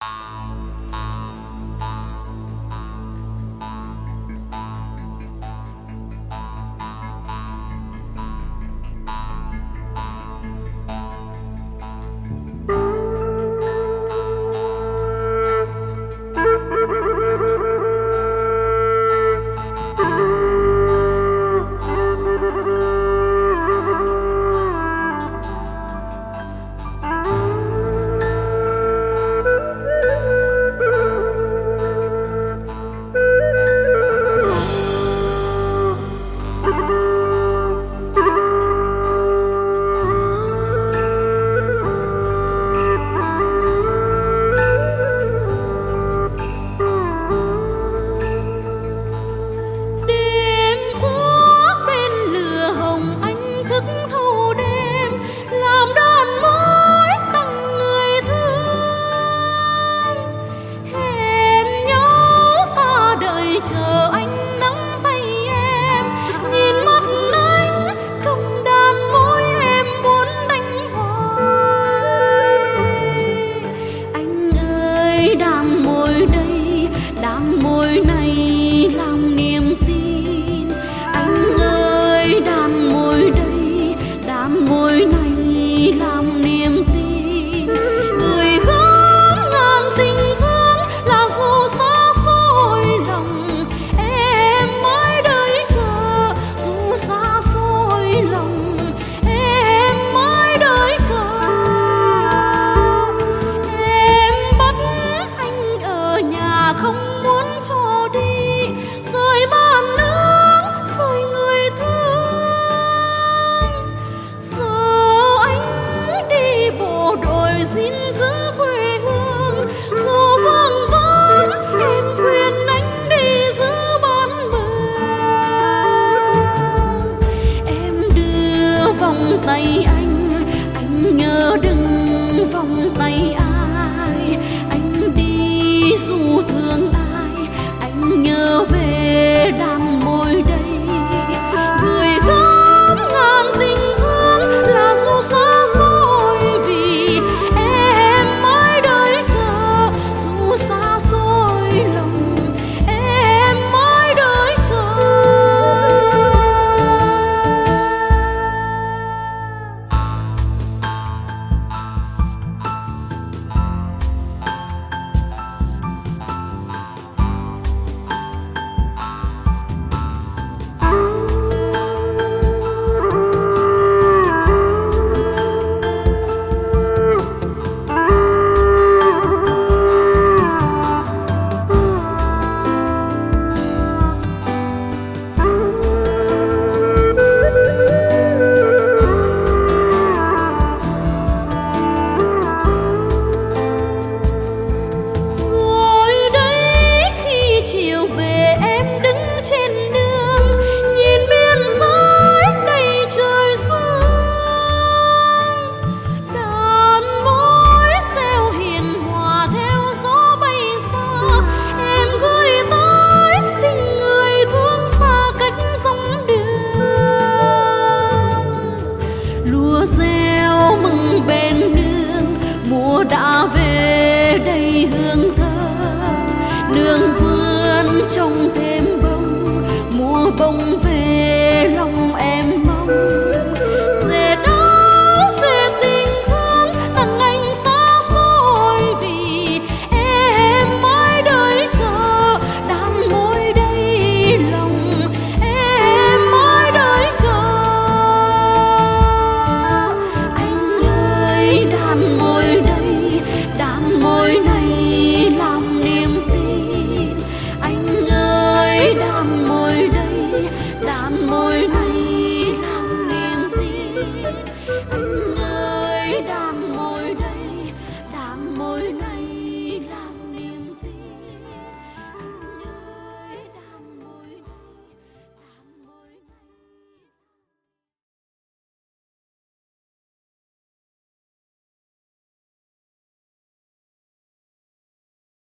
vòng tay anh nhớ đừng vòng tay ai, anh đi dù thương ai, anh nhớ về đàn môi đây, gửi gắm ngàn tình thương là dù xa xôi vì em mãi đợi chờ, dù xa xôi lòng em mãi đợi chờ. Reo mừng bên nương mùa đã về đây hương thơm, nương vườn trồng thêm bông, mùa bông về lòng em.